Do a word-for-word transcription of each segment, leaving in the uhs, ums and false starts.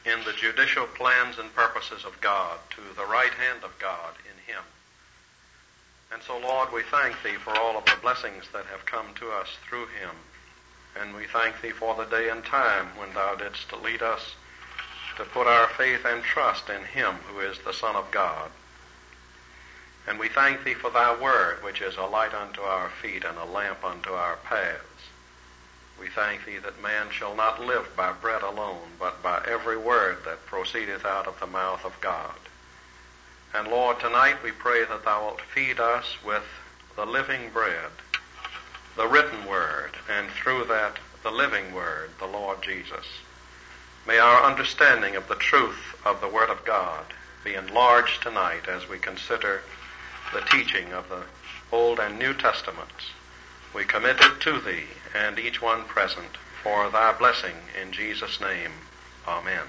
in the judicial plans and purposes of God, to the right hand of God in him. And so, Lord, we thank thee for all of the blessings that have come to us through him. And we thank thee for the day and time when thou didst lead us to put our faith and trust in him who is the Son of God. And we thank thee for thy word, which is a light unto our feet and a lamp unto our paths. We thank thee that man shall not live by bread alone, but by every word that proceedeth out of the mouth of God. And Lord, tonight we pray that thou wilt feed us with the living bread, the written word, and through that the living word, the Lord Jesus. May our understanding of the truth of the Word of God be enlarged tonight as we consider the teaching of the Old and New Testaments. We commit it to thee and each one present for thy blessing in Jesus' name. Amen.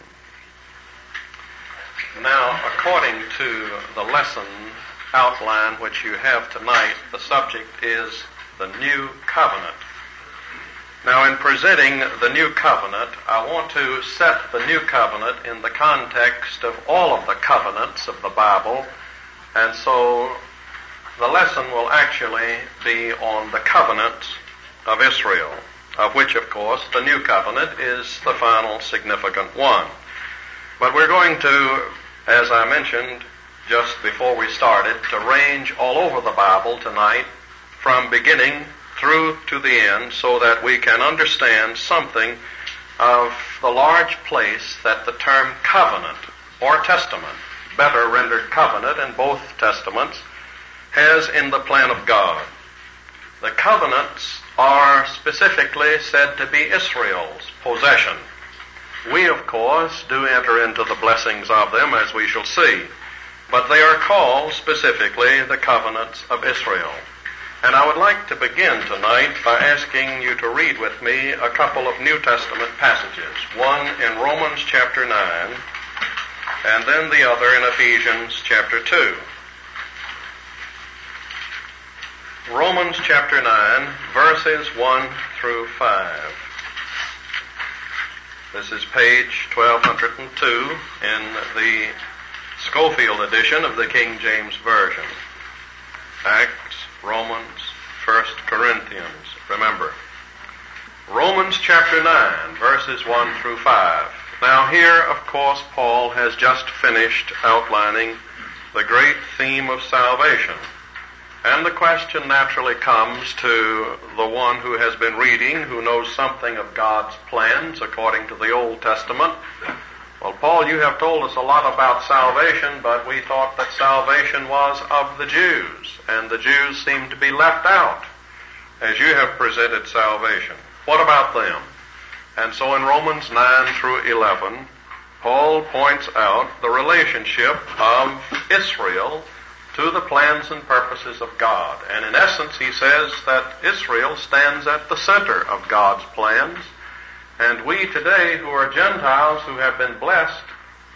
Now, according to the lesson outline which you have tonight, the subject is the New Covenant. Now, in presenting the New Covenant, I want to set the New Covenant in the context of all of the covenants of the Bible, and so the lesson will actually be on the covenants of Israel, of which, of course, the New Covenant is the final significant one. But we're going to, as I mentioned just before we started, to range all over the Bible tonight from beginning through to the end so that we can understand something of the large place that the term covenant or testament, better rendered covenant in both testaments, has in the plan of God. The covenants are specifically said to be Israel's possession. We, of course, do enter into the blessings of them, as we shall see, but they are called specifically the covenants of Israel. And I would like to begin tonight by asking you to read with me a couple of New Testament passages, one in Romans chapter nine, and then the other in Ephesians chapter two. Romans chapter nine, verses one through five. This is page twelve oh two in the Schofield edition of the King James Version. Acts, Romans, First Corinthians. Remember, Romans chapter nine, verses one through five. Now here, of course, Paul has just finished outlining the great theme of salvation. And the question naturally comes to the one who has been reading, who knows something of God's plans according to the Old Testament. Well, Paul, you have told us a lot about salvation, but we thought that salvation was of the Jews, and the Jews seem to be left out as you have presented salvation. What about them? And so in Romans nine through eleven, Paul points out the relationship of Israel to the plans and purposes of God. And in essence, he says that Israel stands at the center of God's plans. And we today, who are Gentiles, who have been blessed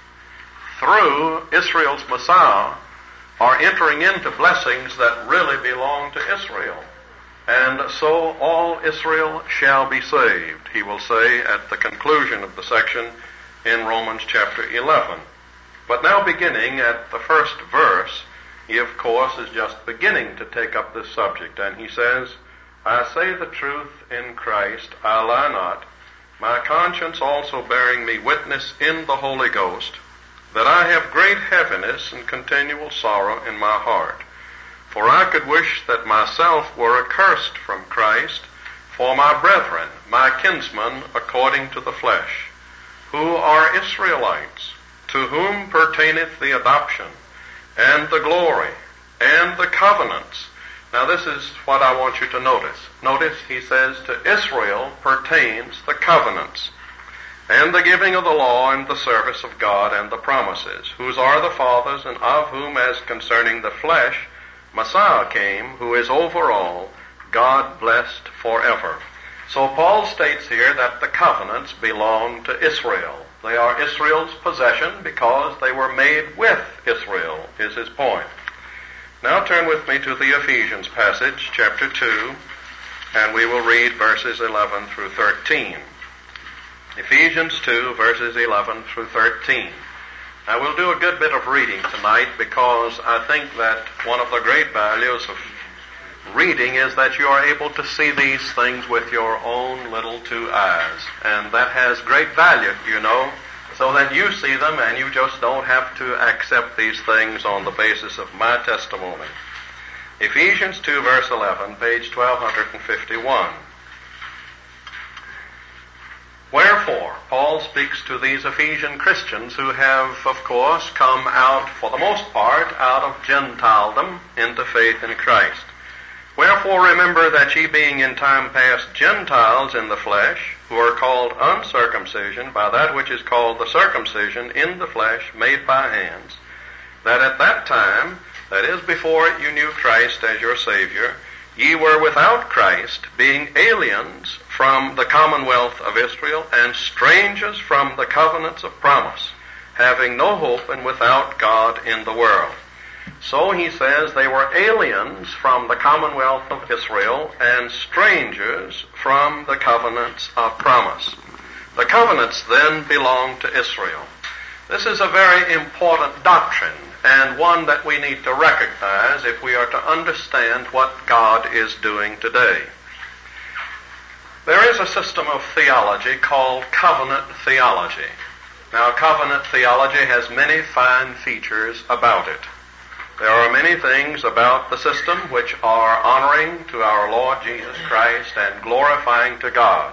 through Israel's Messiah, are entering into blessings that really belong to Israel. And so all Israel shall be saved, he will say at the conclusion of the section in Romans chapter eleven. But now beginning at the first verse, he, of course, is just beginning to take up this subject, and he says, I say the truth in Christ, I lie not, my conscience also bearing me witness in the Holy Ghost, that I have great heaviness and continual sorrow in my heart. For I could wish that myself were accursed from Christ for my brethren, my kinsmen according to the flesh, who are Israelites, to whom pertaineth the adoption, and the glory, and the covenants. Now this is what I want you to notice. Notice he says to Israel pertains the covenants, and the giving of the law and the service of God and the promises, whose are the fathers, and of whom as concerning the flesh Messiah came, who is over all, God blessed forever. So Paul states here that the covenants belong to Israel. They are Israel's possession because they were made with Israel, is his point. Now turn with me to the Ephesians passage, chapter two, and we will read verses eleven through thirteen. Ephesians two, verses eleven through thirteen. I will do a good bit of reading tonight because I think that one of the great values of reading is that you are able to see these things with your own little two eyes. And that has great value, you know, so that you see them and you just don't have to accept these things on the basis of my testimony. Ephesians two, verse eleven, page twelve fifty-one. Wherefore, Paul speaks to these Ephesian Christians who have, of course, come out, for the most part, out of Gentiledom into faith in Christ. Wherefore remember that ye being in time past Gentiles in the flesh, who are called uncircumcision by that which is called the circumcision in the flesh made by hands, that at that time, that is before you knew Christ as your Savior, ye were without Christ, being aliens from the commonwealth of Israel, and strangers from the covenants of promise, having no hope and without God in the world. So he says they were aliens from the commonwealth of Israel and strangers from the covenants of promise. The covenants then belong to Israel. This is a very important doctrine and one that we need to recognize if we are to understand what God is doing today. There is a system of theology called covenant theology. Now, covenant theology has many fine features about it. There are many things about the system which are honoring to our Lord Jesus Christ and glorifying to God.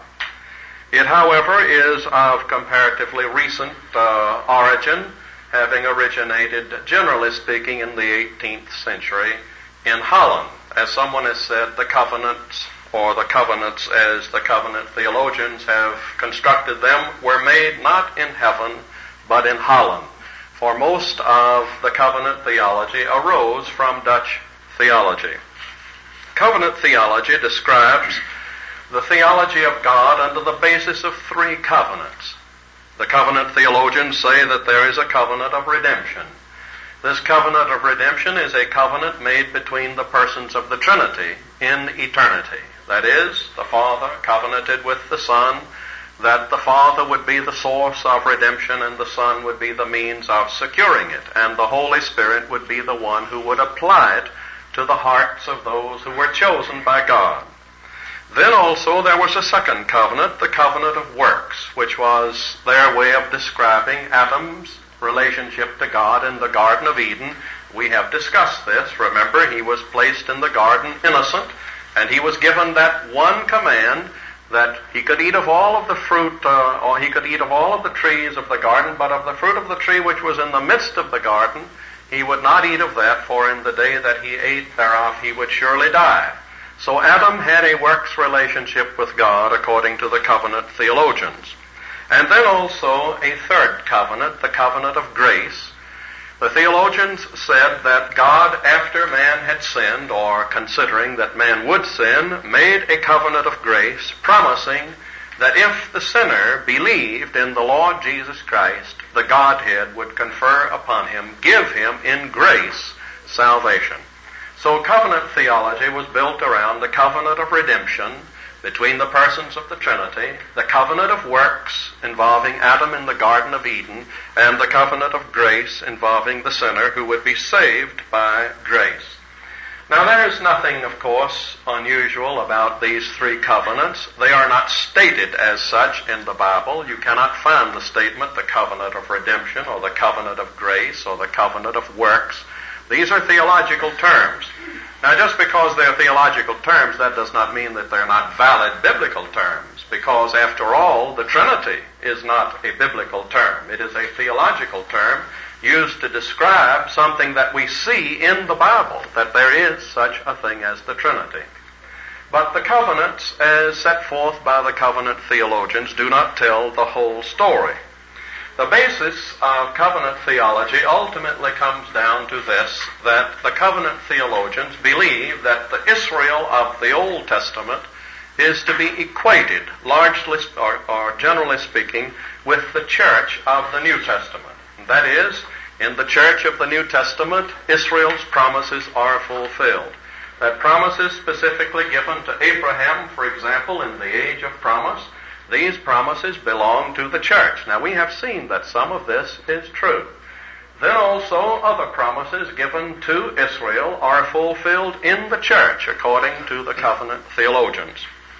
It, however, is of comparatively recent uh, origin, having originated, generally speaking, in the eighteenth century in Holland. As someone has said, the covenants, or the covenants as the covenant theologians have constructed them, were made not in heaven, but in Holland. For most of the covenant theology arose from Dutch theology. Covenant theology describes the theology of God under the basis of three covenants. The covenant theologians say that there is a covenant of redemption. This covenant of redemption is a covenant made between the persons of the Trinity in eternity. That is, the Father covenanted with the Son, that the Father would be the source of redemption and the Son would be the means of securing it, and the Holy Spirit would be the one who would apply it to the hearts of those who were chosen by God. Then also there was a second covenant, the covenant of works, which was their way of describing Adam's relationship to God in the Garden of Eden. We have discussed this. Remember, he was placed in the garden innocent, and he was given that one command that he could eat of all of the fruit, uh, or he could eat of all of the trees of the garden, but of the fruit of the tree which was in the midst of the garden, he would not eat of that, for in the day that he ate thereof he would surely die. So Adam had a works relationship with God according to the covenant theologians. And then also a third covenant, the covenant of grace. The theologians said that God, after man had sinned, or considering that man would sin, made a covenant of grace, promising that if the sinner believed in the Lord Jesus Christ, the Godhead would confer upon him, give him in grace, salvation. So covenant theology was built around the covenant of redemption between the persons of the Trinity, the covenant of works involving Adam in the Garden of Eden, and the covenant of grace involving the sinner who would be saved by grace. Now there is nothing, of course, unusual about these three covenants. They are not stated as such in the Bible. You cannot find the statement, the covenant of redemption, or the covenant of grace, or the covenant of works. These are theological terms. Now, just because they're theological terms, that does not mean that they're not valid biblical terms, because, after all, the Trinity is not a biblical term. It is a theological term used to describe something that we see in the Bible, that there is such a thing as the Trinity. But the covenants, as set forth by the covenant theologians, do not tell the whole story. The basis of covenant theology ultimately comes down to this, that the covenant theologians believe that the Israel of the Old Testament is to be equated, largely or, or generally speaking, with the church of the New Testament. That is, in the church of the New Testament, Israel's promises are fulfilled. That promises specifically given to Abraham, for example, in the age of promise, these promises belong to the church. Now, we have seen that some of this is true. Then also other promises given to Israel are fulfilled in the church according to the covenant theologians.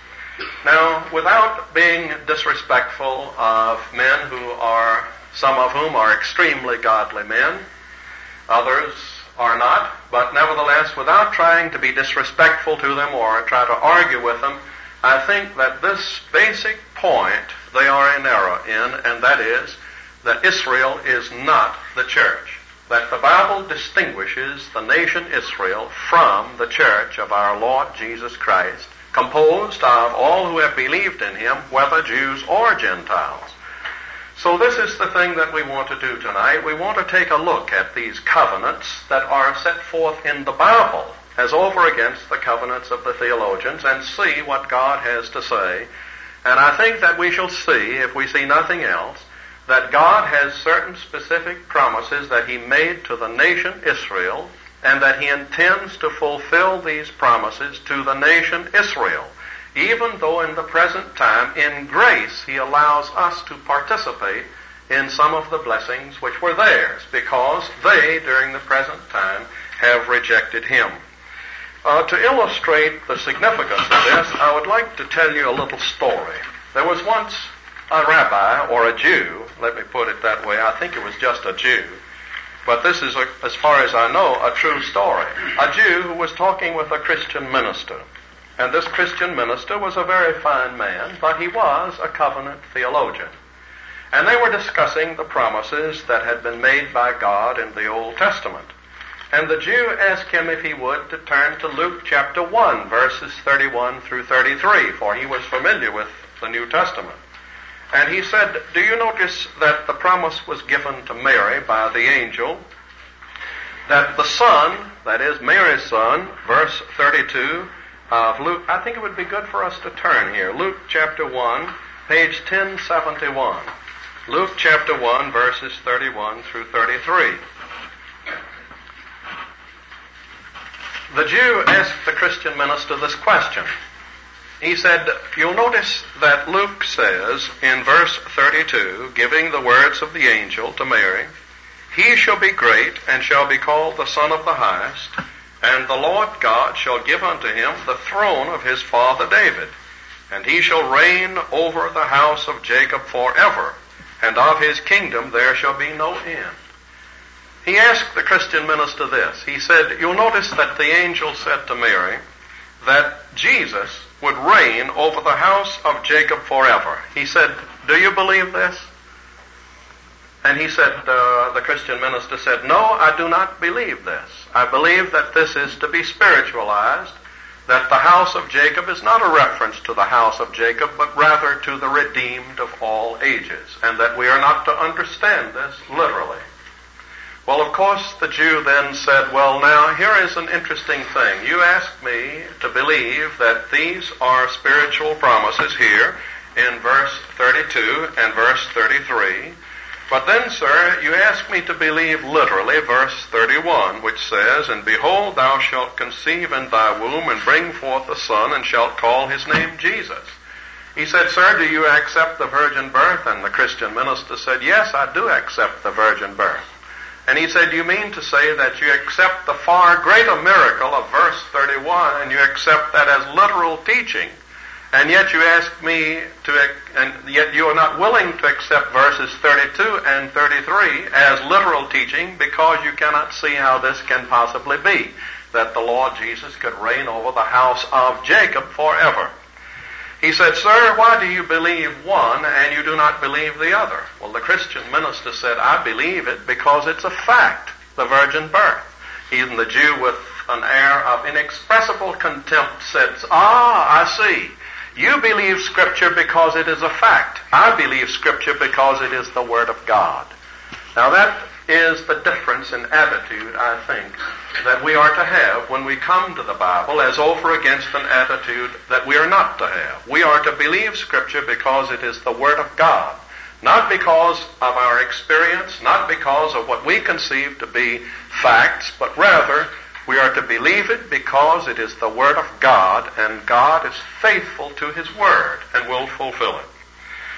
Now, without being disrespectful of men who are, some of whom are extremely godly men, others are not, but nevertheless, without trying to be disrespectful to them or try to argue with them, I think that this basic point they are in error in, and that is that Israel is not the church. That the Bible distinguishes the nation Israel from the church of our Lord Jesus Christ, composed of all who have believed in him, whether Jews or Gentiles. So this is the thing that we want to do tonight. We want to take a look at these covenants that are set forth in the Bible as over against the covenants of the theologians and see what God has to say. And I think that we shall see, if we see nothing else, that God has certain specific promises that he made to the nation Israel, and that he intends to fulfill these promises to the nation Israel, even though in the present time, in grace, he allows us to participate in some of the blessings which were theirs, because they, during the present time, have rejected him. Uh, to illustrate the significance of this, I would like to tell you a little story. There was once a rabbi, or a Jew, let me put it that way. I think it was just a Jew. But this is, a, as far as I know, a true story. A Jew who was talking with a Christian minister. And this Christian minister was a very fine man, but he was a covenant theologian. And they were discussing the promises that had been made by God in the Old Testament. And the Jew asked him if he would to turn to Luke chapter one, verses thirty-one through thirty-three, for he was familiar with the New Testament. And he said, do you notice that the promise was given to Mary by the angel, that the son, that is Mary's son, verse thirty-two of Luke, I think it would be good for us to turn here, Luke chapter one, page ten seventy-one. Luke chapter one, verses thirty-one through thirty-three. The Jew asked the Christian minister this question. He said, you'll notice that Luke says in verse thirty-two, giving the words of the angel to Mary, he shall be great and shall be called the Son of the Highest, and the Lord God shall give unto him the throne of his father David, and he shall reign over the house of Jacob forever, and of his kingdom there shall be no end. He asked the Christian minister this. He said, you'll notice that the angel said to Mary that Jesus would reign over the house of Jacob forever. He said, do you believe this? And he said, uh, the Christian minister said, no, I do not believe this. I believe that this is to be spiritualized, that the house of Jacob is not a reference to the house of Jacob, but rather to the redeemed of all ages, and that we are not to understand this literally. Well, of course, the Jew then said, well, now, here is an interesting thing. You asked me to believe that these are spiritual promises here in verse thirty-two and verse thirty-three. But then, sir, you asked me to believe literally verse thirty-one, which says, and behold, thou shalt conceive in thy womb and bring forth a son, and shalt call his name Jesus. He said, sir, do you accept the virgin birth? And the Christian minister said, yes, I do accept the virgin birth. And he said, you mean to say that you accept the far greater miracle of verse thirty-one, and you accept that as literal teaching, and yet you ask me to, and yet you are not willing to accept verses thirty-two and thirty-three as literal teaching, because you cannot see how this can possibly be, that the Lord Jesus could reign over the house of Jacob forever. He said, sir, why do you believe one and you do not believe the other? Well, the Christian minister said, I believe it because it's a fact, the virgin birth. Even the Jew, with an air of inexpressible contempt, said, ah, I see. You believe Scripture because it is a fact. I believe Scripture because it is the Word of God. Now that is the difference in attitude, I think, that we are to have when we come to the Bible as over against an attitude that we are not to have. We are to believe Scripture because it is the Word of God, not because of our experience, not because of what we conceive to be facts, but rather we are to believe it because it is the Word of God, and God is faithful to His Word and will fulfill it.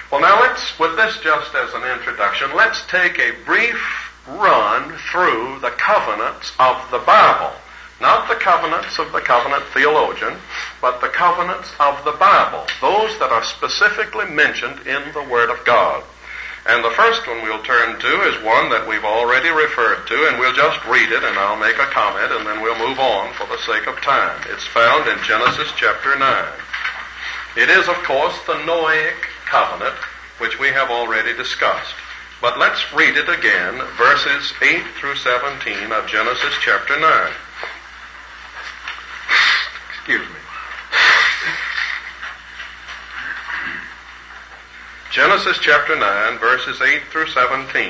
Well, now let's, with this just as an introduction, let's take a brief run through the covenants of the Bible. Not the covenants of the covenant theologian, but the covenants of the Bible, those that are specifically mentioned in the Word of God. And the first one we'll turn to is one that we've already referred to, and we'll just read it, and I'll make a comment, and then we'll move on for the sake of time. It's found in Genesis chapter nine. It is, of course, the Noahic covenant, which we have already discussed. But let's read it again, verses eight through seventeen of Genesis chapter nine. Excuse me. Genesis chapter nine, verses eight through seventeen.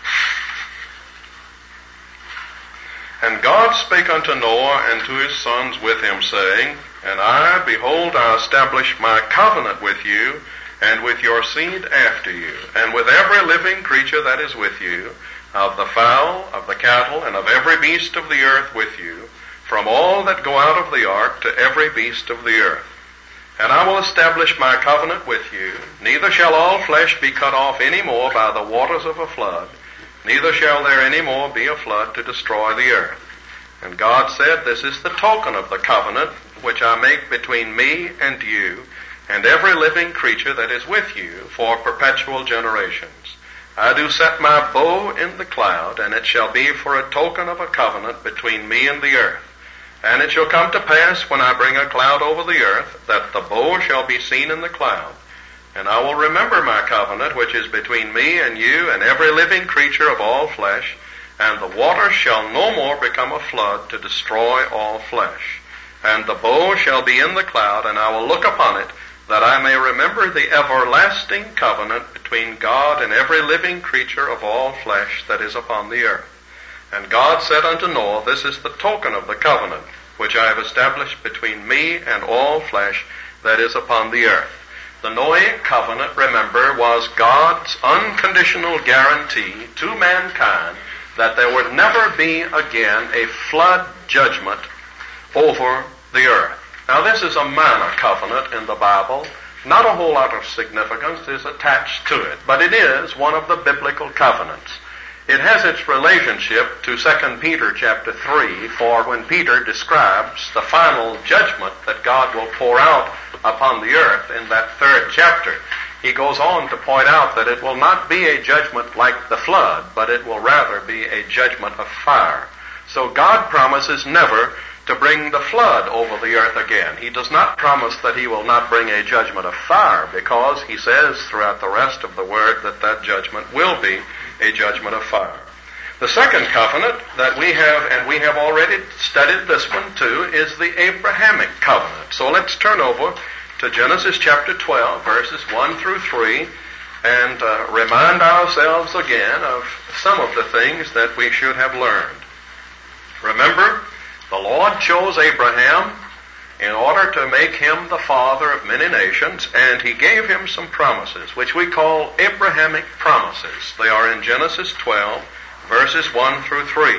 And God spake unto Noah and to his sons with him, saying, And I, behold, I establish my covenant with you, and with your seed after you, and with every living creature that is with you, of the fowl, of the cattle, and of every beast of the earth with you, from all that go out of the ark to every beast of the earth. And I will establish my covenant with you, neither shall all flesh be cut off any more by the waters of a flood, neither shall there any more be a flood to destroy the earth. And God said, This is the token of the covenant which I make between me and you, and every living creature that is with you for perpetual generations. I do set my bow in the cloud, and it shall be for a token of a covenant between me and the earth. And it shall come to pass, when I bring a cloud over the earth, that the bow shall be seen in the cloud. And I will remember my covenant, which is between me and you and every living creature of all flesh, and the waters shall no more become a flood to destroy all flesh. And the bow shall be in the cloud, and I will look upon it, that I may remember the everlasting covenant between God and every living creature of all flesh that is upon the earth. And God said unto Noah, This is the token of the covenant which I have established between me and all flesh that is upon the earth. The Noahic covenant, remember, was God's unconditional guarantee to mankind that there would never be again a flood judgment over the earth. Now, this is a minor covenant in the Bible. Not a whole lot of significance is attached to it, but it is one of the biblical covenants. It has its relationship to Second Peter chapter three, for when Peter describes the final judgment that God will pour out upon the earth in that third chapter, he goes on to point out that it will not be a judgment like the flood, but it will rather be a judgment of fire. So God promises never to bring the flood over the earth again. He does not promise that he will not bring a judgment of fire, because he says throughout the rest of the word that that judgment will be a judgment of fire. The second covenant that we have, and we have already studied this one too, is the Abrahamic covenant. So let's turn over to Genesis chapter twelve, verses one through three, and uh, remind ourselves again of some of the things that we should have learned. Remember, the Lord chose Abraham in order to make him the father of many nations, and he gave him some promises, which we call Abrahamic promises. They are in Genesis twelve, verses one through three.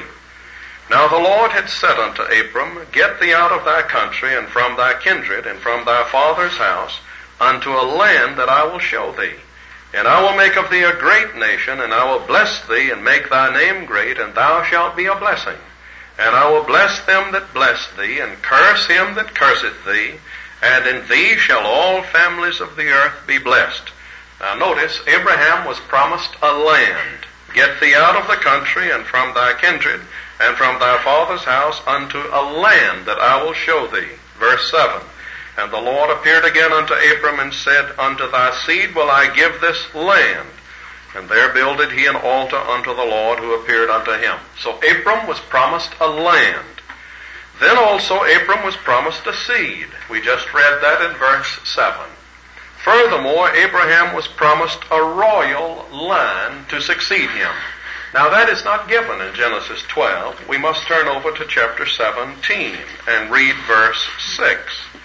Now the Lord had said unto Abram, Get thee out of thy country, and from thy kindred, and from thy father's house, unto a land that I will show thee. And I will make of thee a great nation, and I will bless thee, and make thy name great, and thou shalt be a blessing. And I will bless them that bless thee, and curse him that curseth thee, and in thee shall all families of the earth be blessed. Now notice, Abraham was promised a land. Get thee out of the country, and from thy kindred, and from thy father's house, unto a land that I will show thee. Verse seven. And the Lord appeared again unto Abram, and said, Unto thy seed will I give this land. And there builded he an altar unto the Lord who appeared unto him. So Abram was promised a land. Then also Abram was promised a seed. We just read that in verse seven. Furthermore, Abraham was promised a royal line to succeed him. Now that is not given in Genesis twelve. We must turn over to chapter seventeen and read verse six.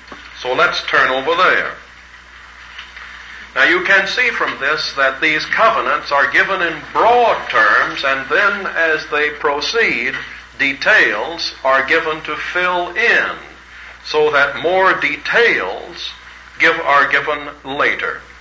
So let's turn over there. Now you can see from this that these covenants are given in broad terms, and then as they proceed, details are given to fill in, so that more details give, are given later.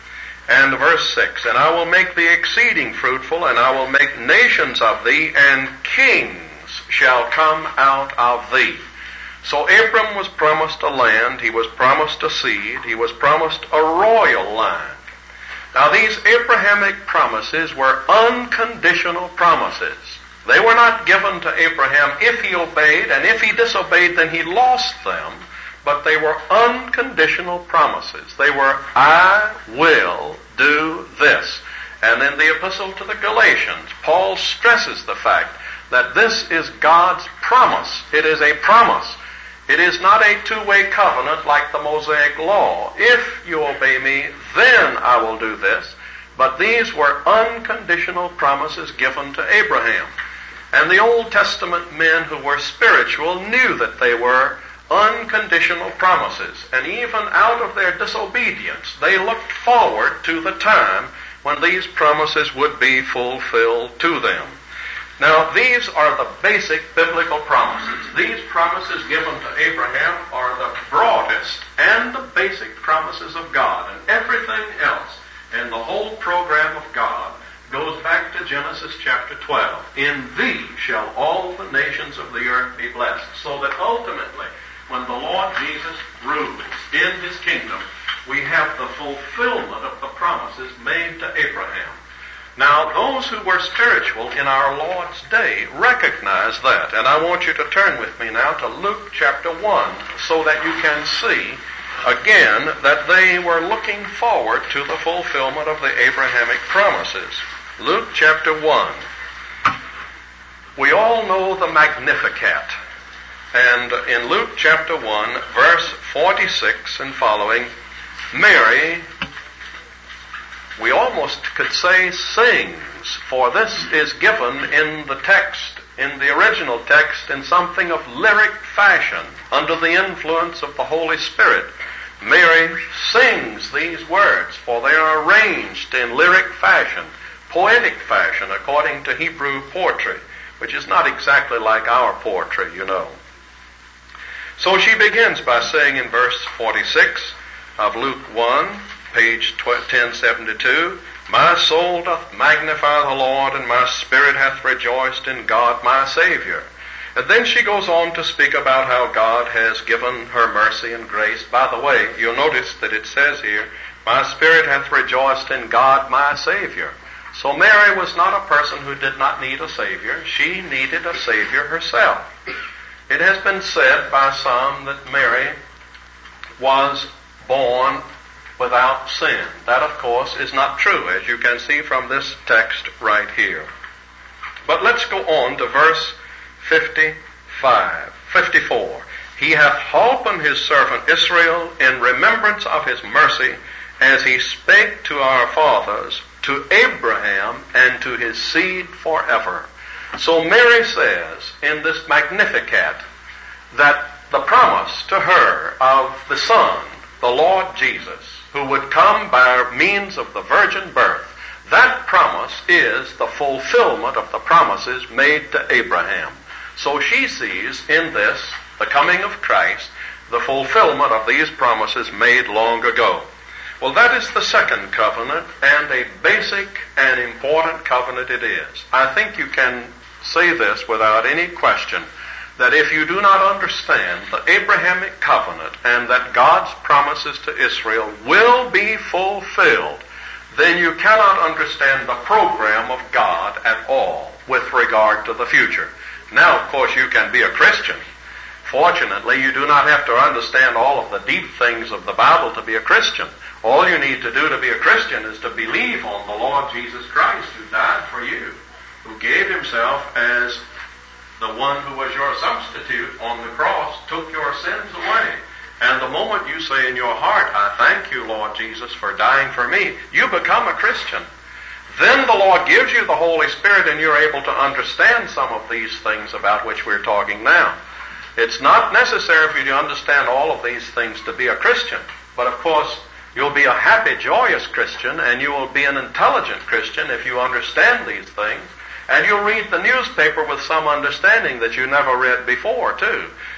And verse six, and I will make thee exceeding fruitful, and I will make nations of thee, and kings shall come out of thee. So Abram was promised a land, he was promised a seed, he was promised a royal line. Now these Abrahamic promises were unconditional promises. They were not given to Abraham if he obeyed, and if he disobeyed, then he lost them. But they were unconditional promises. They were, I will do this. And in the epistle to the Galatians, Paul stresses the fact that this is God's promise. It is a promise. It is not a two-way covenant like the Mosaic law. If you obey me, then I will do this. But these were unconditional promises given to Abraham. And the Old Testament men who were spiritual knew that they were unconditional promises. And even out of their disobedience, they looked forward to the time when these promises would be fulfilled to them. Now, these are the basic biblical promises. These promises given to Abraham are the broadest and the basic promises of God. And everything else in the whole program of God goes back to Genesis chapter twelve. In thee shall all the nations of the earth be blessed. So that ultimately, when the Lord Jesus rules in his kingdom, we have the fulfillment of the promises made to Abraham. Now, those who were spiritual in our Lord's day recognize that. And I want you to turn with me now to Luke chapter one so that you can see again that they were looking forward to the fulfillment of the Abrahamic promises. Luke chapter one. We all know the Magnificat. And in Luke chapter one, verse forty-six and following, Mary, we almost could say sings, for this is given in the text, in the original text, in something of lyric fashion, under the influence of the Holy Spirit. Mary sings these words, for they are arranged in lyric fashion, poetic fashion, according to Hebrew poetry, which is not exactly like our poetry, you know. So she begins by saying in verse forty-six of Luke one, page ten seventy-two, my soul doth magnify the Lord, and my spirit hath rejoiced in God my Savior. And then she goes on to speak about how God has given her mercy and grace. By the way, you'll notice that it says here, my spirit hath rejoiced in God my Savior. So Mary was not a person who did not need a Savior. She needed a Savior herself. It has been said by some that Mary was born without sin. That, of course, is not true, as you can see from this text right here. But let's go on to verse fifty-five, fifty-four. He hath holpen his servant Israel in remembrance of his mercy, as he spake to our fathers, to Abraham, and to his seed forever. So Mary says in this Magnificat that the promise to her of the Son, the Lord Jesus, who would come by means of the virgin birth, that promise is the fulfillment of the promises made to Abraham. So she sees in this, the coming of Christ, the fulfillment of these promises made long ago. Well, that is the second covenant, and a basic and important covenant it is. I think you can say this without any question, that if you do not understand the Abrahamic covenant and that God's promises to Israel will be fulfilled, then you cannot understand the program of God at all with regard to the future. Now, of course, you can be a Christian. Fortunately, you do not have to understand all of the deep things of the Bible to be a Christian. All you need to do to be a Christian is to believe on the Lord Jesus Christ, who died for you, who gave himself as the one who was your substitute on the cross, took your sins away. And the moment you say in your heart, I thank you, Lord Jesus, for dying for me, you become a Christian. Then the Lord gives you the Holy Spirit, and you're able to understand some of these things about which we're talking now. It's not necessary for you to understand all of these things to be a Christian. But of course, you'll be a happy, joyous Christian, and you will be an intelligent Christian if you understand these things. And you'll read the newspaper with some understanding that you never read before, too.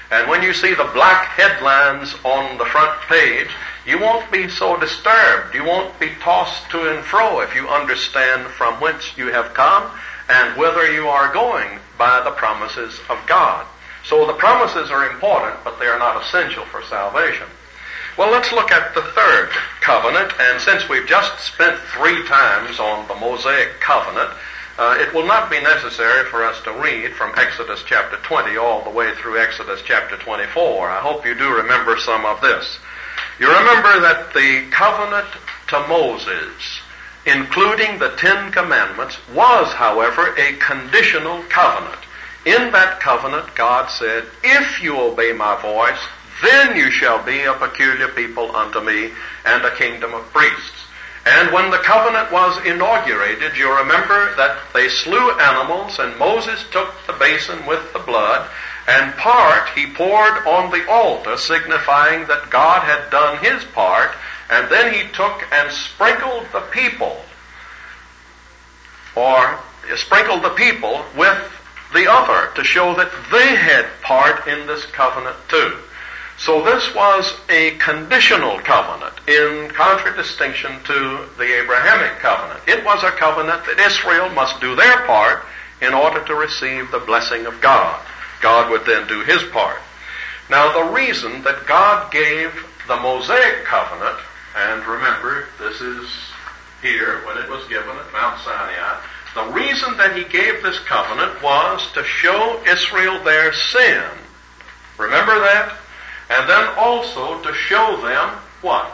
And when you see the black headlines on the front page, you won't be so disturbed. You won't be tossed to and fro if you understand from whence you have come and whither you are going by the promises of God. So the promises are important, but they are not essential for salvation. Well, let's look at the third covenant, and since we've just spent three times on the Mosaic covenant, uh, it will not be necessary for us to read from Exodus chapter twenty all the way through Exodus chapter twenty-four. I hope you do remember some of this. You remember that the covenant to Moses, including the Ten Commandments, was, however, a conditional covenant. In that covenant, God said, if you obey my voice, then you shall be a peculiar people unto me, and a kingdom of priests. And when the covenant was inaugurated, you remember that they slew animals, and Moses took the basin with the blood, and part he poured on the altar, signifying that God had done his part, and then he took and sprinkled the people, or sprinkled the people with the other, to show that they had part in this covenant too. So this was a conditional covenant in contradistinction to the Abrahamic covenant. It was a covenant that Israel must do their part in order to receive the blessing of God. God would then do his part. Now the reason that God gave the Mosaic covenant, and remember this is here when it was given at Mount Sinai, the reason that he gave this covenant was to show Israel their sin. Remember that? And then also to show them what?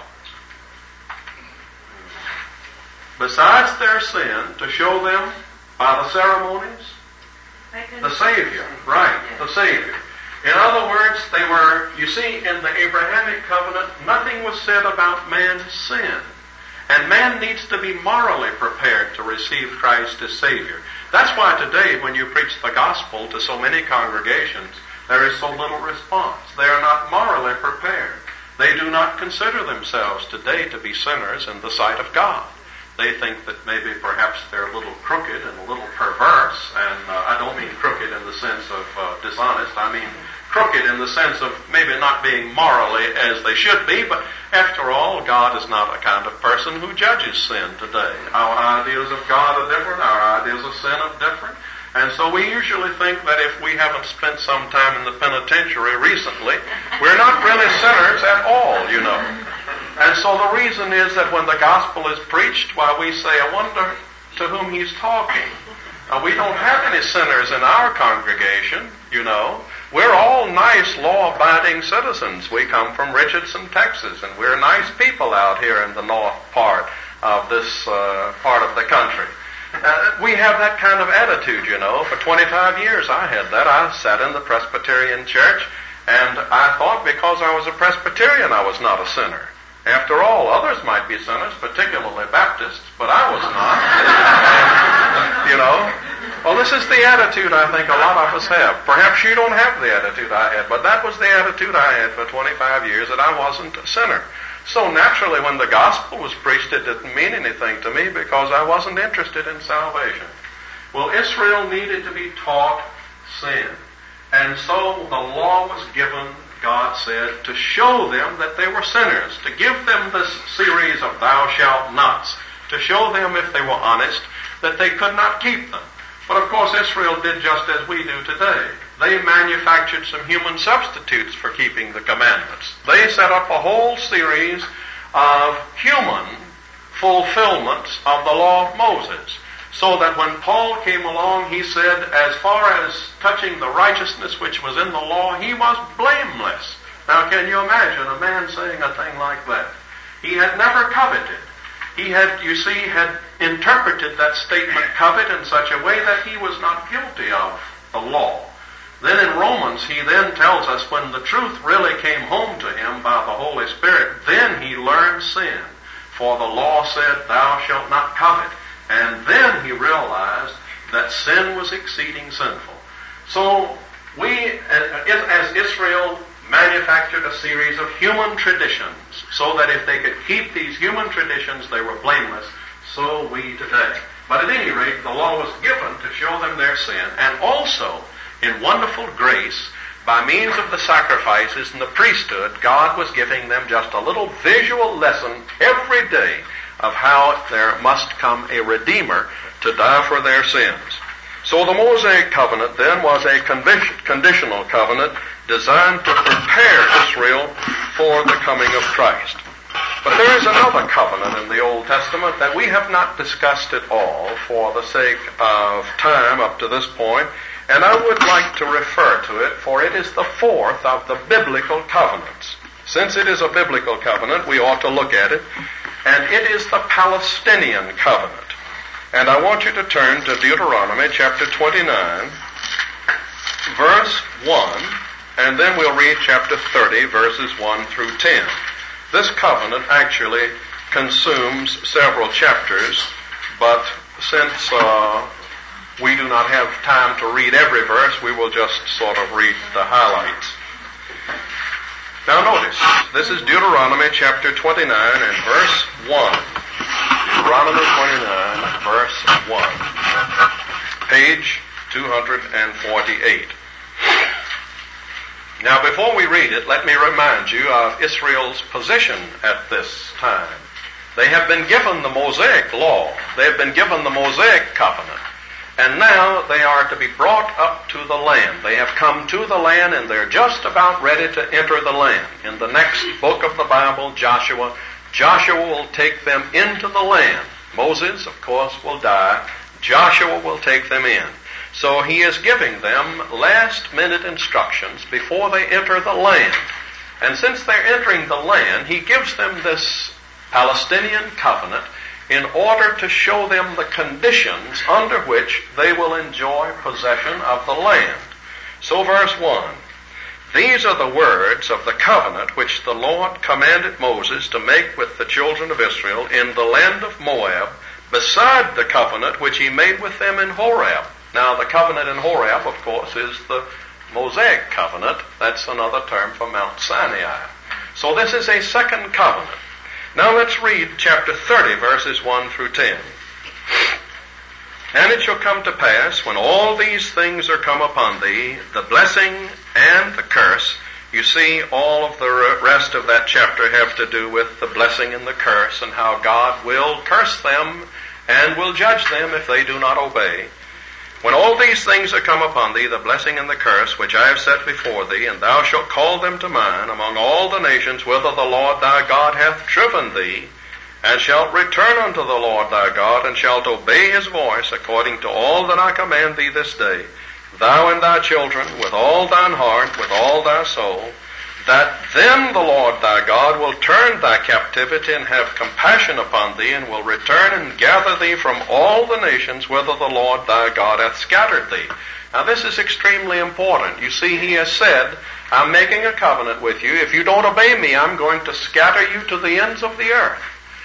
Besides their sin, to show them by the ceremonies, the Savior. Right, the Savior. In other words, they were, you see, in the Abrahamic covenant, nothing was said about man's sin. And man needs to be morally prepared to receive Christ as Savior. That's why today, when you preach the gospel to so many congregations, there is so little response. They are not morally prepared. They do not consider themselves today to be sinners in the sight of God. They think that maybe perhaps they're a little crooked and a little perverse, and uh, I don't mean crooked in the sense of uh, dishonest. I mean crooked in the sense of maybe not being morally as they should be, but after all, God is not a kind of person who judges sin today. Our ideas of God are different. Our ideas of sin are different. And so we usually think that if we haven't spent some time in the penitentiary recently, we're not really sinners at all, you know. And so the reason is that when the gospel is preached, why we say, I wonder to whom he's talking. Now, we don't have any sinners in our congregation, you know. We're all nice, law-abiding citizens. We come from Richardson, Texas, and we're nice people out here in the north part of this uh, part of the country. Uh, we have that kind of attitude, you know. For twenty-five years I had that. I sat in the Presbyterian church, and I thought because I was a Presbyterian I was not a sinner. After all, others might be sinners, particularly Baptists, but I was not. And, you know, well, this is the attitude I think a lot of us have. Perhaps you don't have the attitude I had, but that was the attitude I had for twenty-five years, that I wasn't a sinner. So naturally, when the gospel was preached, it didn't mean anything to me because I wasn't interested in salvation. Well, Israel needed to be taught sin. And so the law was given, God said, to show them that they were sinners, to give them this series of thou shalt nots, to show them, if they were honest, that they could not keep them. But of course, Israel did just as we do today. They manufactured some human substitutes for keeping the commandments. They set up a whole series of human fulfillments of the law of Moses. So that when Paul came along, he said, as far as touching the righteousness which was in the law, he was blameless. Now, can you imagine a man saying a thing like that? He had never coveted. He had, you see, had interpreted that statement, covet, in such a way that he was not guilty of the law. Then in Romans, he then tells us when the truth really came home to him by the Holy Spirit, then he learned sin. For the law said, thou shalt not covet. And then he realized that sin was exceeding sinful. So we, as Israel, manufactured a series of human traditions so that if they could keep these human traditions, they were blameless. So we today. But at any rate, the law was given to show them their sin, and also, in wonderful grace, by means of the sacrifices and the priesthood, God was giving them just a little visual lesson every day of how there must come a Redeemer to die for their sins. So the Mosaic covenant then was a conditional covenant designed to prepare Israel for the coming of Christ. But there is another covenant in the Old Testament that we have not discussed at all for the sake of time up to this point, and I would like to refer to it, for it is the fourth of the biblical covenants. Since it is a biblical covenant, we ought to look at it, and it is the Palestinian covenant. And I want you to turn to Deuteronomy chapter twenty-nine, verse one, and then we'll read chapter thirty, verses one through ten. This covenant actually consumes several chapters, but since uh, we do not have time to read every verse, we will just sort of read the highlights. Now notice, this is Deuteronomy chapter twenty-nine and verse one. Deuteronomy twenty-nine, verse one. Page two forty-eight. Now before we read it, let me remind you of Israel's position at this time. They have been given the Mosaic law. They have been given the Mosaic covenant. And now they are to be brought up to the land. They have come to the land and they're just about ready to enter the land. In the next book of the Bible, Joshua, Joshua will take them into the land. Moses, of course, will die. Joshua will take them in. So he is giving them last-minute instructions before they enter the land. And since they're entering the land, he gives them this Palestinian covenant in order to show them the conditions under which they will enjoy possession of the land. So verse one, these are the words of the covenant which the Lord commanded Moses to make with the children of Israel in the land of Moab, beside the covenant which he made with them in Horeb. Now the covenant in Horeb, of course, is the Mosaic covenant. That's another term for Mount Sinai. So this is a second covenant. Now let's read chapter thirty, verses one through ten. And it shall come to pass, when all these things are come upon thee, the blessing and the curse. You see, all of the rest of that chapter have to do with the blessing and the curse, and how God will curse them and will judge them if they do not obey. When all these things are come upon thee, the blessing and the curse, which I have set before thee, and thou shalt call them to mind among all the nations whither the Lord thy God hath driven thee, and shalt return unto the Lord thy God, and shalt obey his voice according to all that I command thee this day, thou and thy children, with all thine heart, with all thy soul, that then the Lord thy God will turn thy captivity and have compassion upon thee, and will return and gather thee from all the nations whither the Lord thy God hath scattered thee. Now this is extremely important. You see, he has said, I'm making a covenant with you. If you don't obey me, I'm going to scatter you to the ends of the earth.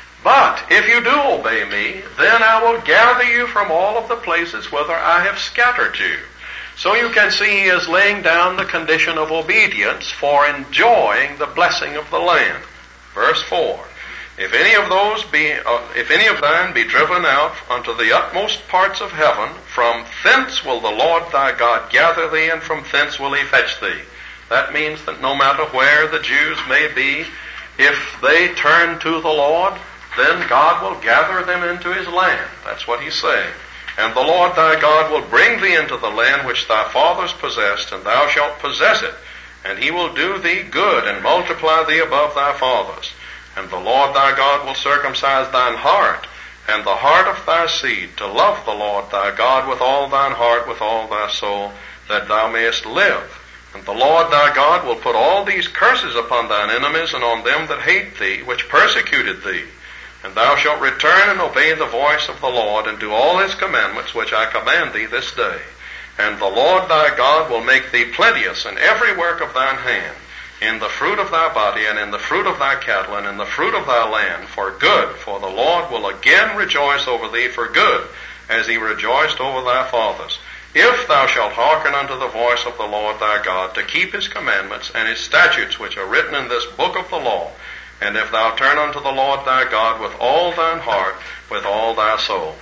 But if you do obey me, then I will gather you from all of the places whither I have scattered you. So you can see he is laying down the condition of obedience for enjoying the blessing of the land. Verse four, If any of those be, uh, if any of thine be driven out unto the utmost parts of heaven, from thence will the Lord thy God gather thee, and from thence will he fetch thee. That means that no matter where the Jews may be, if they turn to the Lord, then God will gather them into his land. That's what he's saying. And the Lord thy God will bring thee into the land which thy fathers possessed, and thou shalt possess it. And he will do thee good, and multiply thee above thy fathers. And the Lord thy God will circumcise thine heart, and the heart of thy seed, to love the Lord thy God with all thine heart, with all thy soul, that thou mayest live. And the Lord thy God will put all these curses upon thine enemies, and on them that hate thee, which persecuted thee. And thou shalt return and obey the voice of the Lord, and do all his commandments which I command thee this day. And the Lord thy God will make thee plenteous in every work of thine hand, in the fruit of thy body, and in the fruit of thy cattle, and in the fruit of thy land, for good. For the Lord will again rejoice over thee for good, as he rejoiced over thy fathers. If thou shalt hearken unto the voice of the Lord thy God, to keep his commandments and his statutes which are written in this book of the law, and if thou turn unto the Lord thy God with all thine heart, with all thy soul.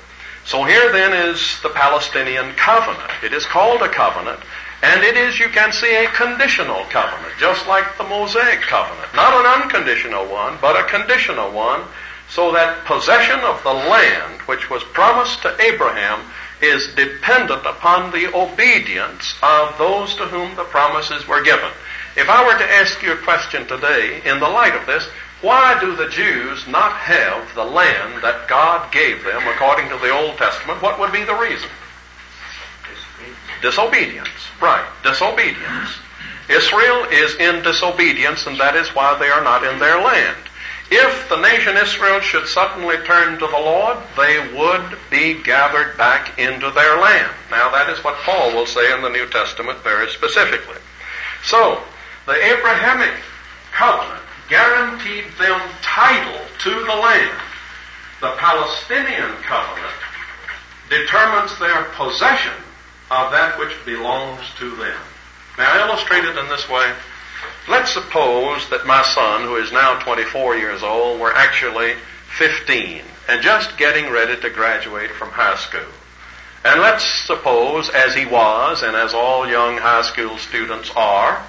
So here then is the Palestinian covenant. It is called a covenant, and it is, you can see, a conditional covenant, just like the Mosaic covenant. Not an unconditional one, but a conditional one, so that possession of the land which was promised to Abraham is dependent upon the obedience of those to whom the promises were given. If I were to ask you a question today, in the light of this, why do the Jews not have the land that God gave them according to the Old Testament? What would be the reason? Disobedience. Right, disobedience. Israel is in disobedience, and that is why they are not in their land. If the nation Israel should suddenly turn to the Lord, they would be gathered back into their land. Now that is what Paul will say in the New Testament very specifically. So, the Abrahamic covenant guaranteed them title to the land. The Palestinian covenant determines their possession of that which belongs to them. May I illustrate it in this way? Let's suppose that my son, who is now twenty-four years old, were actually fifteen and just getting ready to graduate from high school. And let's suppose, as he was, and as all young high school students are,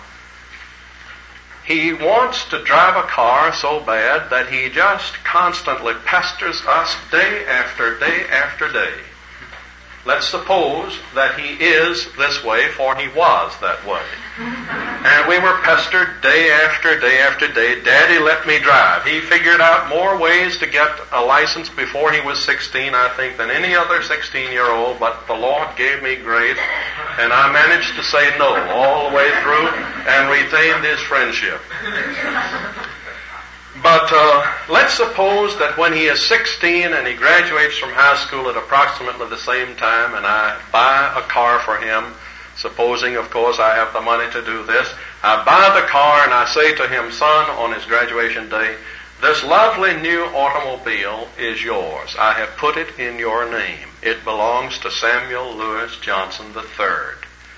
he wants to drive a car so bad that he just constantly pesters us day after day after day. Let's suppose that he is this way, for he was that way. And we were pestered day after day after day. Daddy, let me drive. He figured out more ways to get a license before he was sixteen, I think, than any other sixteen-year-old, but the Lord gave me grace, and I managed to say no all the way through and retained his friendship. But uh, let's suppose that when he is sixteen and he graduates from high school at approximately the same time, and I buy a car for him, supposing, of course, I have the money to do this. I buy the car and I say to him, son, on his graduation day, this lovely new automobile is yours. I have put it in your name. It belongs to Samuel Lewis Johnson the third.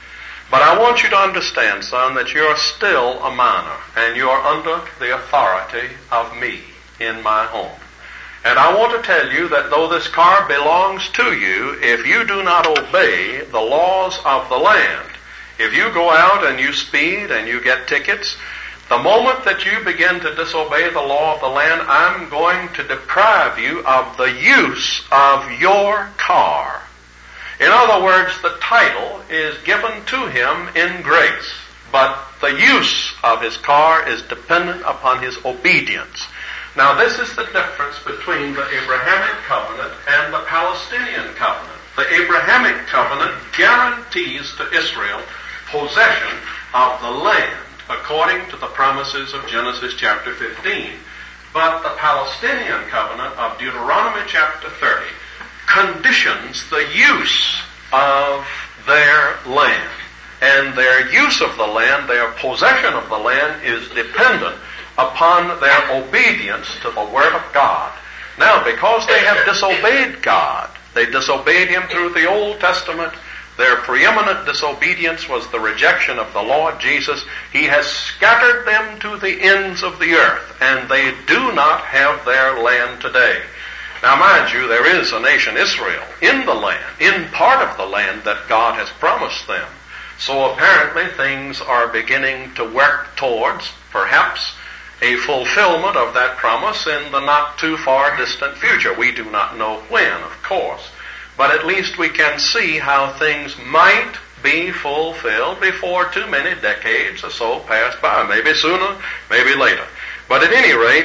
But I want you to understand, son, that you're still a minor, and you're under the authority of me in my home. And I want to tell you that though this car belongs to you, if you do not obey the laws of the land, if you go out and you speed and you get tickets, the moment that you begin to disobey the law of the land, I'm going to deprive you of the use of your car. In other words, the title is given to him in grace, but the use of his car is dependent upon his obedience. Now, this is the difference between the Abrahamic covenant and the Palestinian covenant. The Abrahamic covenant guarantees to Israel possession of the land according to the promises of Genesis chapter fifteen. But the Palestinian covenant of Deuteronomy chapter thirty conditions the use of their land. And their use of the land, their possession of the land, is dependent upon their obedience to the Word of God. Now, because they have disobeyed God, they disobeyed Him through the Old Testament, their preeminent disobedience was the rejection of the Lord Jesus. He has scattered them to the ends of the earth, and they do not have their land today. Now, mind you, there is a nation, Israel, in the land, in part of the land that God has promised them. So apparently things are beginning to work towards, perhaps, a fulfillment of that promise in the not too far distant future. We do not know when, of course, but at least we can see how things might be fulfilled before too many decades or so pass by. Maybe sooner, maybe later. But at any rate,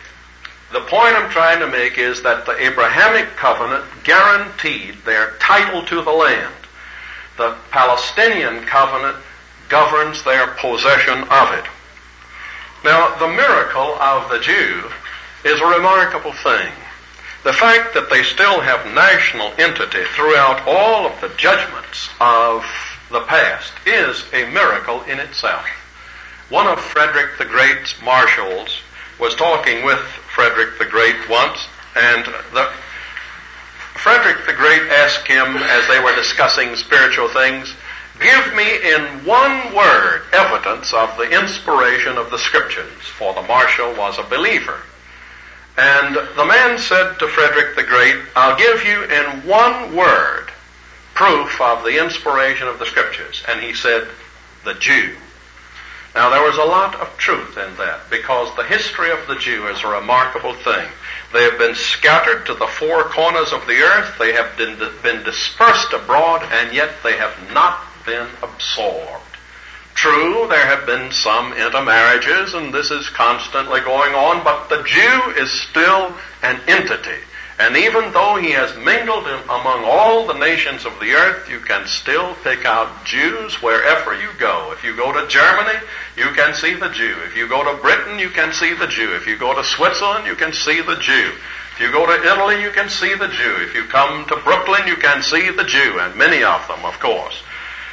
the point I'm trying to make is that the Abrahamic covenant guaranteed their title to the land. The Palestinian covenant governs their possession of it. Now, the miracle of the Jew is a remarkable thing. The fact that they still have national entity throughout all of the judgments of the past is a miracle in itself. One of Frederick the Great's marshals was talking with Frederick the Great once, and the, Frederick the Great asked him, as they were discussing spiritual things, give me in one word evidence of the inspiration of the Scriptures, for the marshal was a believer. And the man said to Frederick the Great, I'll give you in one word proof of the inspiration of the Scriptures. And he said, the Jew. Now there was a lot of truth in that, because the history of the Jew is a remarkable thing. They have been scattered to the four corners of the earth. They have been, been dispersed abroad, and yet they have not been absorbed. True, there have been some intermarriages, and this is constantly going on, but the Jew is still an entity. And even though he has mingled in, among all the nations of the earth, you can still pick out Jews wherever you go. If you go to Germany, you can see the Jew. If you go to Britain, you can see the Jew. If you go to Switzerland, you can see the Jew. If you go to Italy, you can see the Jew. If you come to Brooklyn, you can see the Jew, and many of them, of course.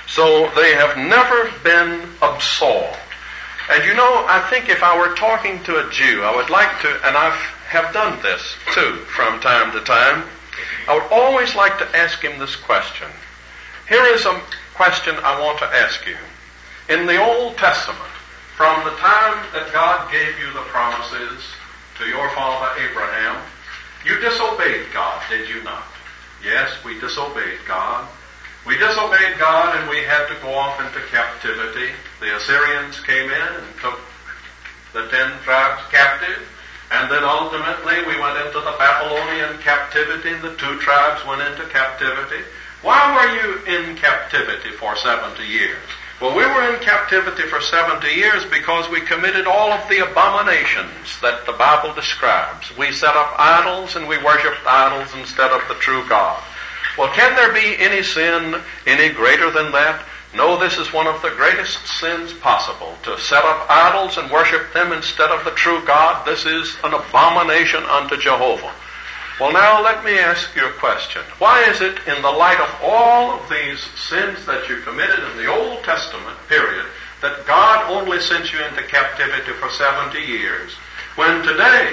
So they have never been absorbed. And you know, I think if I were talking to a Jew, I would like to, and I've have done this too from time to time, I would always like to ask him this question. Here is a question I want to ask you. In the Old Testament, from the time that God gave you the promises to your father Abraham, you disobeyed God, did you not? Yes, we disobeyed God. We disobeyed God, and we had to go off into captivity. The Assyrians came in and took the ten tribes captive. And then ultimately we went into the Babylonian captivity, and the two tribes went into captivity. Why were you in captivity for seventy years? Well, we were in captivity for seventy years because we committed all of the abominations that the Bible describes. We set up idols and we worshiped idols instead of the true God. Well, can there be any sin any greater than that? No, this is one of the greatest sins possible, to set up idols and worship them instead of the true God. This is an abomination unto Jehovah. Well, now let me ask you a question. Why is it, in the light of all of these sins that you committed in the Old Testament period, that God only sent you into captivity for seventy years, when today,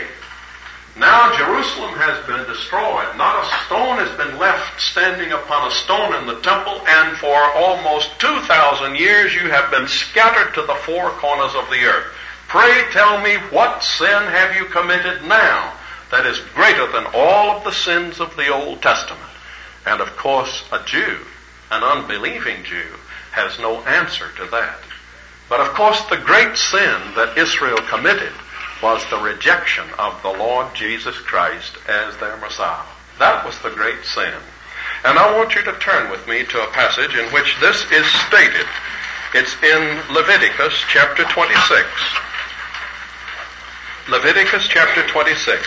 now Jerusalem has been destroyed. Not a stone has been left standing upon a stone in the temple, and for almost two thousand years you have been scattered to the four corners of the earth. Pray tell me, what sin have you committed now that is greater than all of the sins of the Old Testament? And of course, a Jew, an unbelieving Jew, has no answer to that. But of course, the great sin that Israel committed was the rejection of the Lord Jesus Christ as their Messiah. That was the great sin. And I want you to turn with me to a passage in which this is stated. It's in Leviticus chapter twenty-six. Leviticus chapter twenty-six.